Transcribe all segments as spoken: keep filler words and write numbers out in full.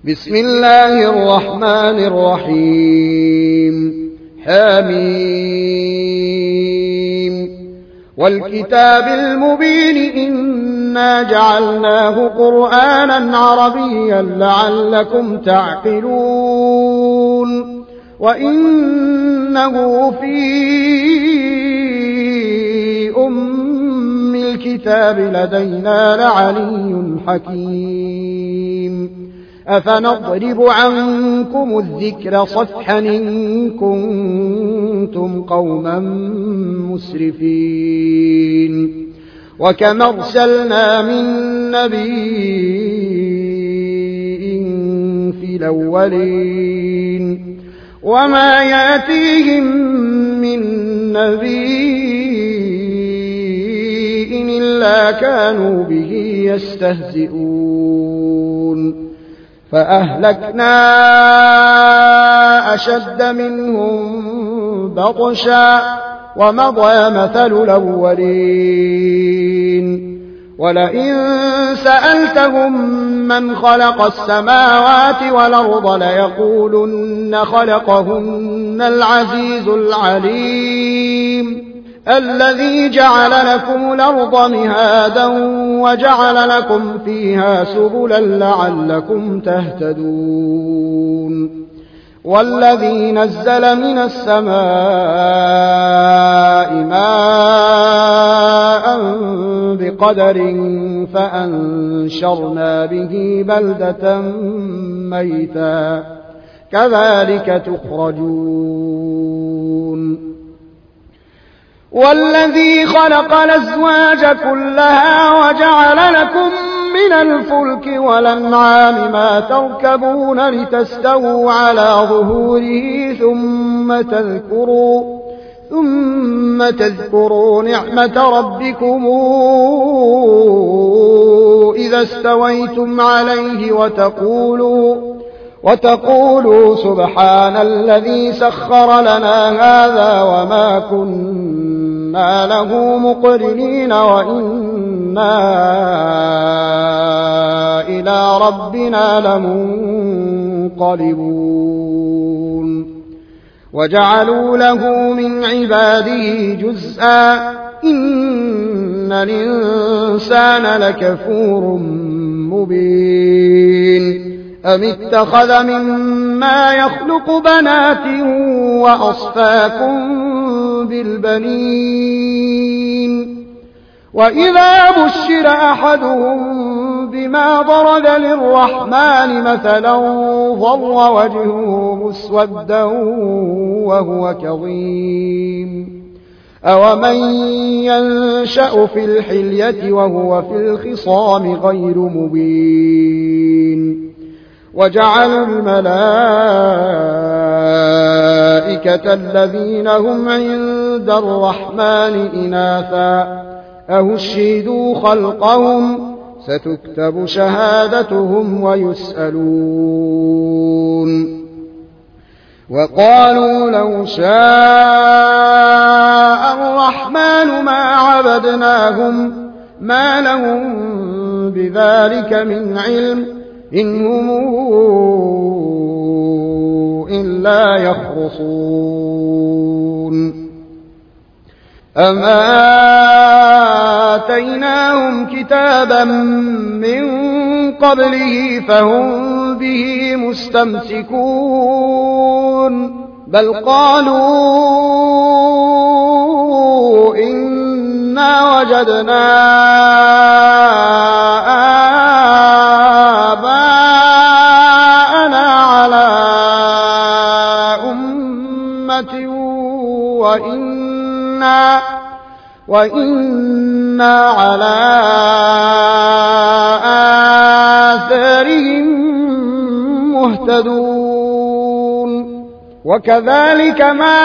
بسم الله الرحمن الرحيم حميم والكتاب المبين إنا جعلناه قرآنا عربيا لعلكم تعقلون وإنه في أم الكتاب لدينا لعلي حكيم أفنضرب عنكم الذكر صفحا إن كنتم قوما مسرفين وكم أرسلنا من نبي في الأولين وما يأتيهم من نبي إلا كانوا به يستهزئون فأهلكنا أشد منهم بطشا ومضى مثل الأولين ولئن سألتهم من خلق السماوات والأرض ليقولن خلقهن العزيز العليم الذي جعل لكم الأرض مهادا وجعل لكم فيها سبلا لعلكم تهتدون والذي نزل من السماء ماء بقدر فأنشرنا به بلدة ميتا كذلك تخرجون والذي خلق الأزواج كلها وجعل لكم من الفلك والأنعام ما تركبون لتستووا على ظهوره ثم تذكروا ثم تذكروا نعمة ربكم إذا استويتم عليه وتقولوا وتقولوا سبحان الذي سخر لنا هذا وما كنا له مقرنين وإنا إلى ربنا لمنقلبون وجعلوا له من عباده جزءا إن الإنسان لكفور مبين أم اتخذ مما يخلق بنات وأصفاكم بالبنين وإذا بشر أحدهم بما ضرب للرحمن مثلا ظل وجهه مسودا وهو كظيم أومن ينشأ في الحلية وهو في الخصام غير مبين وجعلوا الملائكة الذين هم عند الرحمن إناثا أهشهدوا خلقهم ستكتب شهادتهم ويسألون وقالوا لو شاء الرحمن ما عبدناهم ما لهم بذلك من علم إن هم إلا يخرصون أما آتيناهم كتابا من قبله فهم به مستمسكون بل قالوا إنا وجدنا آباءنا على أمة وإنا وإنا على آثارهم مهتدون وكذلك ما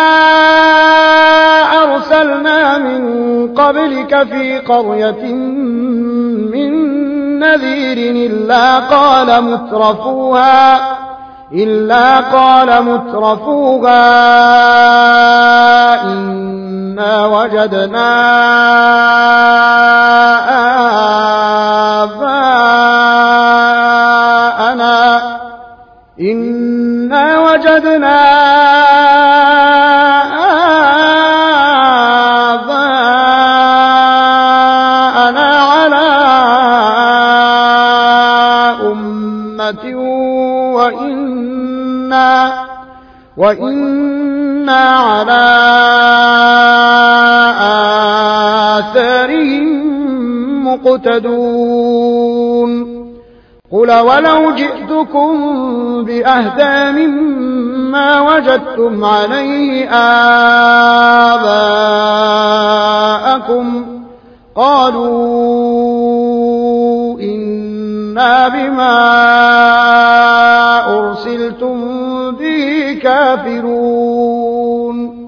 أرسلنا من قبلك في قرية من نذير إلا قال مترفوها إلا قال مترفوها إنا وجدنا آباءنا إنا وجدنا آباءنا على أمة وإنا, وإنا على آثارهم مقتدون قل ولو جئتكم بأهدى مما وجدتم عليه آباءكم قالوا إنا بما أرسلتم به كافرون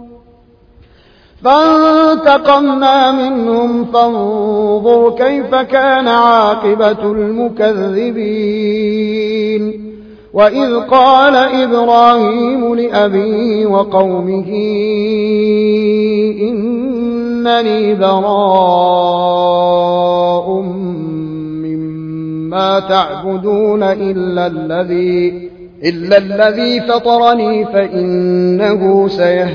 فانتقمنا منهم فانظر كيف كان عاقبة المكذبين وإذ قال إبراهيم لأبيه وقومه إنني براء مما تعبدون إلا الذي إلا الذي فطرني فإنه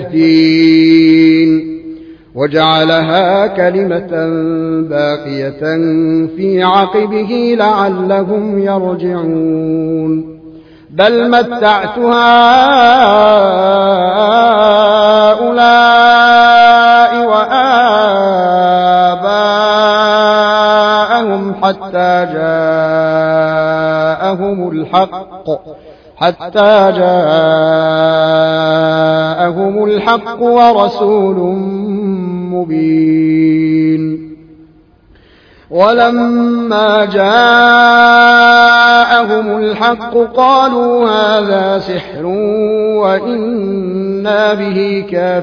سيهدين وجعلها كلمة باقية في عقبه لعلهم يرجعون بل متعت هؤلاء وآباءهم حتى جاءهم الحق حتى جاءهم الحق ورسول مبين ولما جاءهم الحق قالوا هذا سحر وإنا به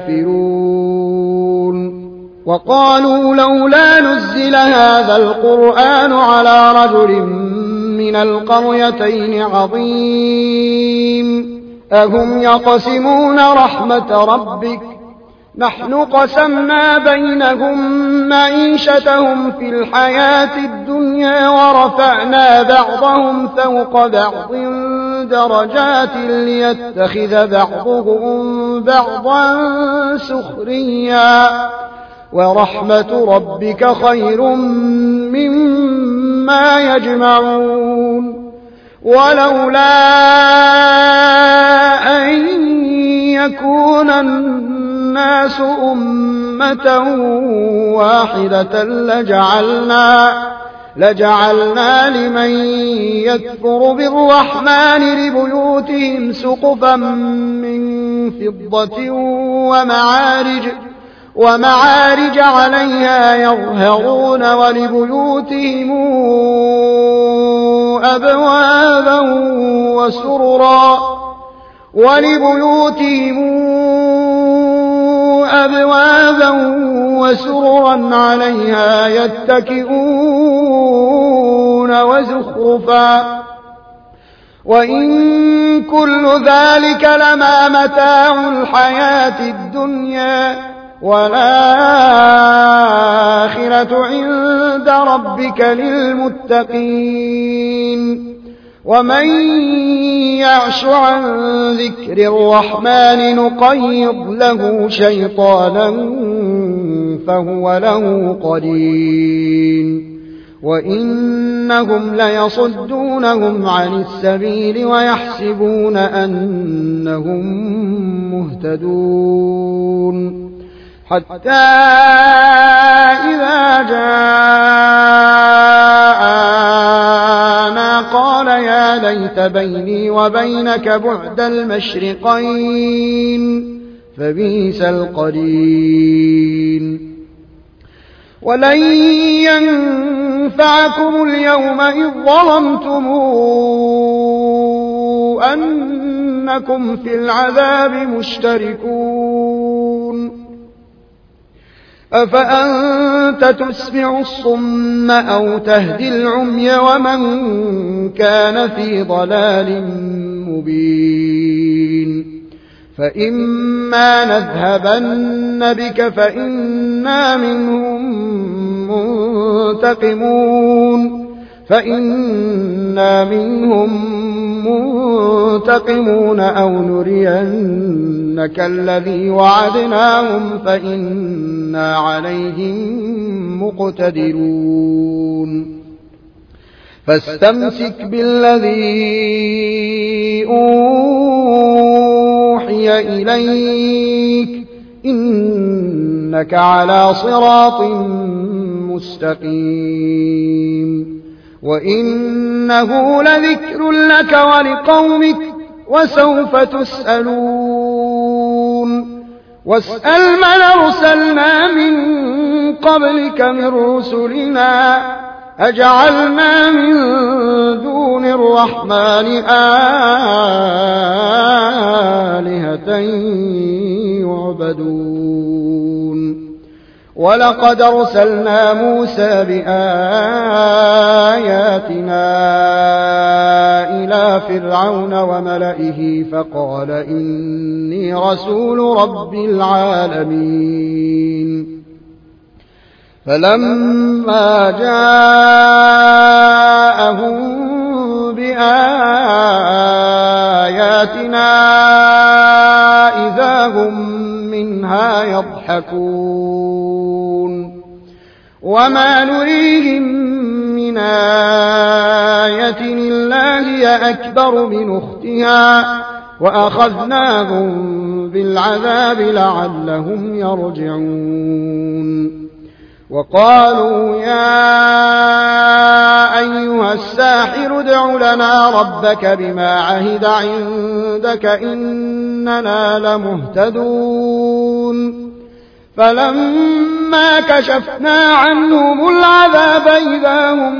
كافرون وقالوا لولا نزل هذا القرآن على رجل من القريتين عظيم أهم يقسمون رحمة ربك نحن قسمنا بينهم معيشتهم في الحياة الدنيا ورفعنا بعضهم فوق بعض درجات ليتخذ بعضهم بعضا سخريا ورحمة ربك خير مما يجمعون ولولا أن يكون الناس أمة واحدة لجعلنا, لجعلنا لمن يكفر بالرحمن لبيوتهم سقفا من فضة ومعارج ومعارج عليها يظهرون ولبيوتهم أبوابا وسررا ولبيوتهم أبوابا وسررا عليها يتكئون وزخرفا وإن كل ذلك لما متاع الحياة الدنيا والآخرة عند ربك للمتقين ومن يعش عن ذكر الرحمن نقيض له شيطانا فهو له قرين وإنهم ليصدونهم عن السبيل ويحسبون أنهم مهتدون حتى إذا جاءنا قال يا ليت بيني وبينك بعد المشرقين فبئس القرين ولن ينفعكم اليوم إذ ظلمتم أنكم في العذاب مشتركون أفأنت تسمع الصم أو تهدي العمي ومن كان في ضلال مبين فإما نذهبن بك فإنا منهم منتقمون فإنا منهم ينتقمون أو نرينك الذي وعدناهم فإنا عليهم مقتدرون فاستمسك بالذي أوحي إليك إنك على صراط مستقيم وإنه لذكر لك ولقومك وسوف تسألون واسأل من أرسلنا من قبلك من رسلنا أجعلنا من دون الرحمن آلهة يعبدون ولقد أرسلنا موسى بآياتنا إلى فرعون وملئه فقال إني رسول رب العالمين فلما جاءهم بآياتنا إذا هم منها يضحكون وما نريهم من آية إلا هي أكبر من أختها وأخذناهم بالعذاب لعلهم يرجعون وقالوا يا أيها الساحر ادع لنا ربك بما عهد عندك إننا لمهتدون فلما كشفنا عنهم العذاب إذا هم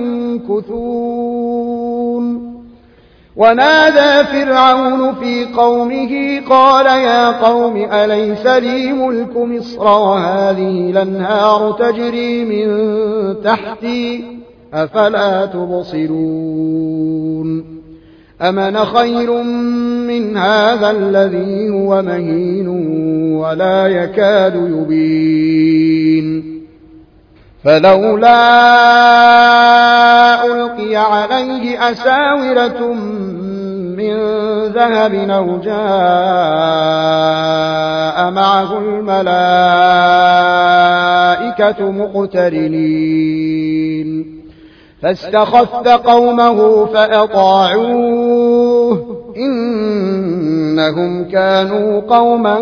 ينكثون ونادى فرعون في قومه قال يا قوم أليس لي ملك مصر وهذه الأنهار تجري من تحتي أفلا تبصرون أمن خير من هذا الذي هو مهين ولا يكاد يبين فلولا ألقي عليه أساورة من ذهب أو جاء معه الملائكة مقترنين فاستخف قومه فأطاعوه إنهم كانوا قوما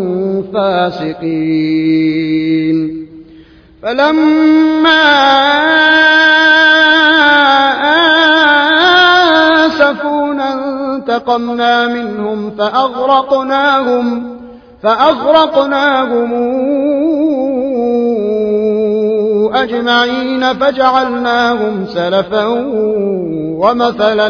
فاسقين فلما آسفونا انتقمنا منهم فأغرقناهم فأغرقناهم أجمعين فجعلناهم سلفا ومثلا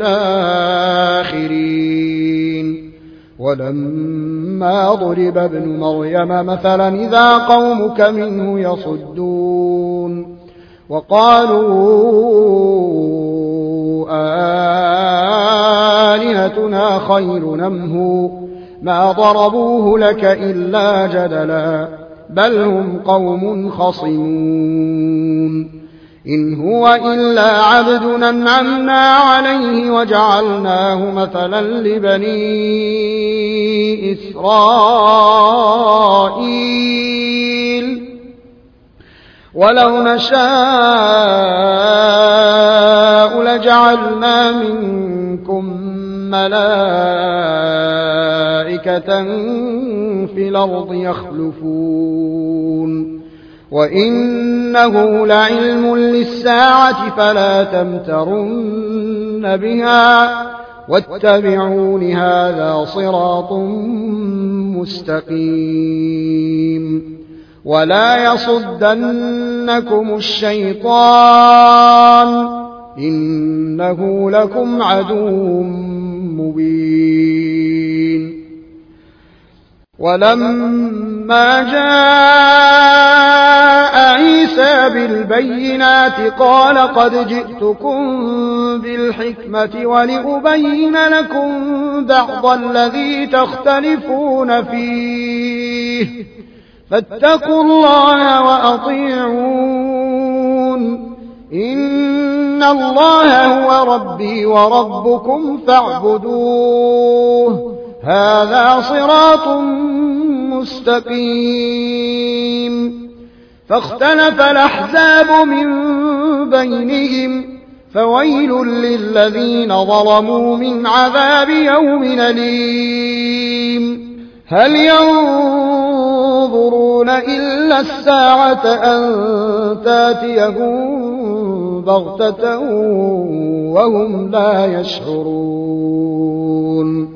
للآخرين ولما ضرب ابن مريم مثلا إذا قومك منه يصدون وقالوا آلهتنا خير نمه ما ضربوه لك إلا جدلا بل هم قوم خصمون إن هو إلا عبد أنعمنا عليه وجعلناه مثلا لبني إسرائيل ولو نشاء لجعلنا منكم ملائكة في الأرض يخلفون وإنه لعلم للساعة فلا تمترن بها واتبعون هذا صراط مستقيم ولا يصدنكم الشيطان إنه لكم عدو مبين ولما جاء عيسى بالبينات قال قد جئتكم بالحكمة ولأبين لكم بعض الذي تختلفون فيه فاتقوا الله وأطيعون إن إن الله هو ربي وربكم فاعبدوه هذا صراط مستقيم فاختلف الأحزاب من بينهم فويل للذين ظلموا من عذاب يوم أليم هل ينظرون إلا الساعة أن تاتيهم بغتة وهم لا يشعرون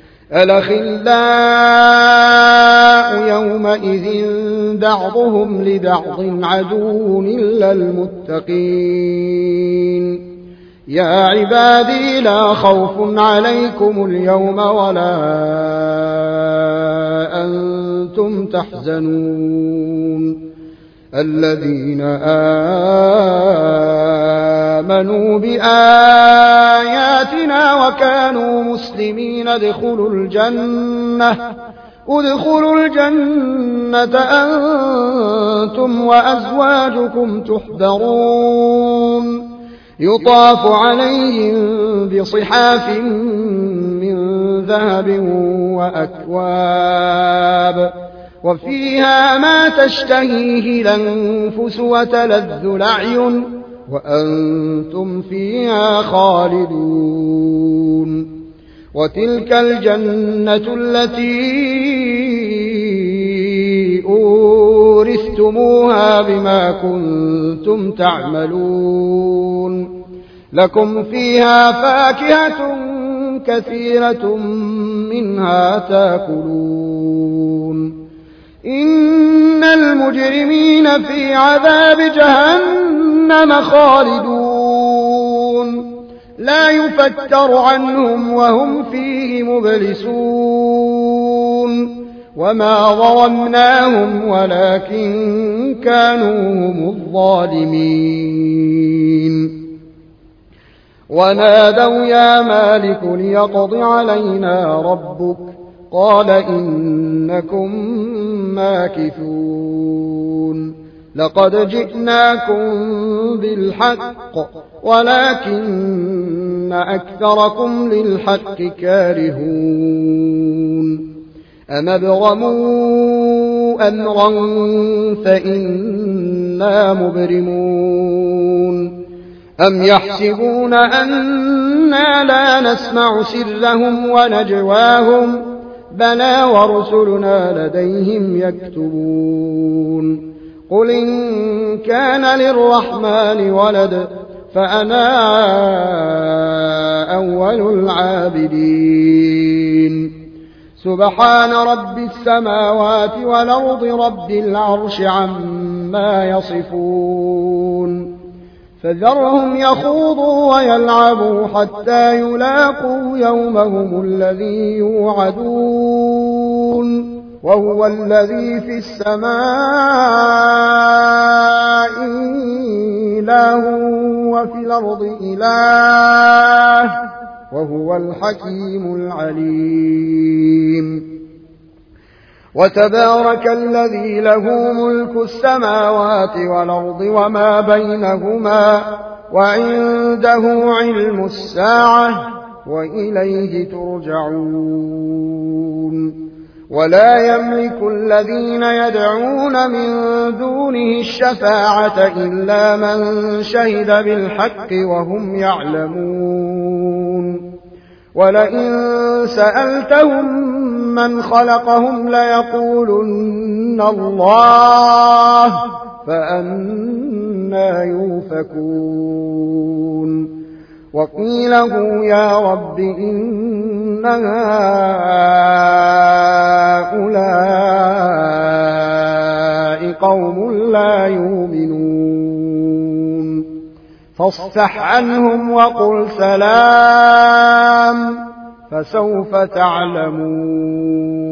الأخلاء يومئذ بعضهم لبعض عدو إلا المتقين يا عبادي لا خوف عليكم اليوم ولا أنتم تحزنون الذين آمنوا بآياتنا وكانوا مسلمين ادخلوا الجنة ادخلوا الجنة أنتم وأزواجكم تحبرون يطاف عليهم بصحاف من ذهب وأكواب وفيها ما تشتهيه الأنفس وتلذ الأعين وأنتم فيها خالدون وتلك الجنة التي أورثتموها بما كنتم تعملون لكم فيها فاكهة كثيرة منها تاكلون إن المجرمين في عذاب جهنم خالدون لا يفتر عنهم وهم فيه مبلسون وما ظلمناهم ولكن كانوا هم الظالمين ونادوا يا مالك ليقض علينا ربك قال إنكم ماكثون لقد جئناكم بالحق ولكن أكثركم للحق كارهون أم ابرموا أمرا فإنا مبرمون أم يحسبون أنا لا نسمع سرهم ونجواهم بلى ورسلنا لديهم يكتبون قل إن كان للرحمن ولد فأنا أول العابدين سبحان رب السماوات والأرض رب العرش عما يصفون فذرهم يخوضوا ويلعبوا حتى يلاقوا يومهم الذي يوعدون وهو الذي في السماء إله وفي الأرض إله وهو الحكيم العليم وتبارك الذي له ملك السماوات والأرض وما بينهما وعنده علم الساعة وإليه ترجعون ولا يملك الذين يدعون من دونه الشفاعة إلا من شهد بالحق وهم يعلمون ولئن سألتهم من خلقهم ليقولن الله فأنى يؤفكون وقيله يا رب إن هؤلاء قوم لا يؤمنون فاصفح عنهم وقل سلام فسوف تعلمون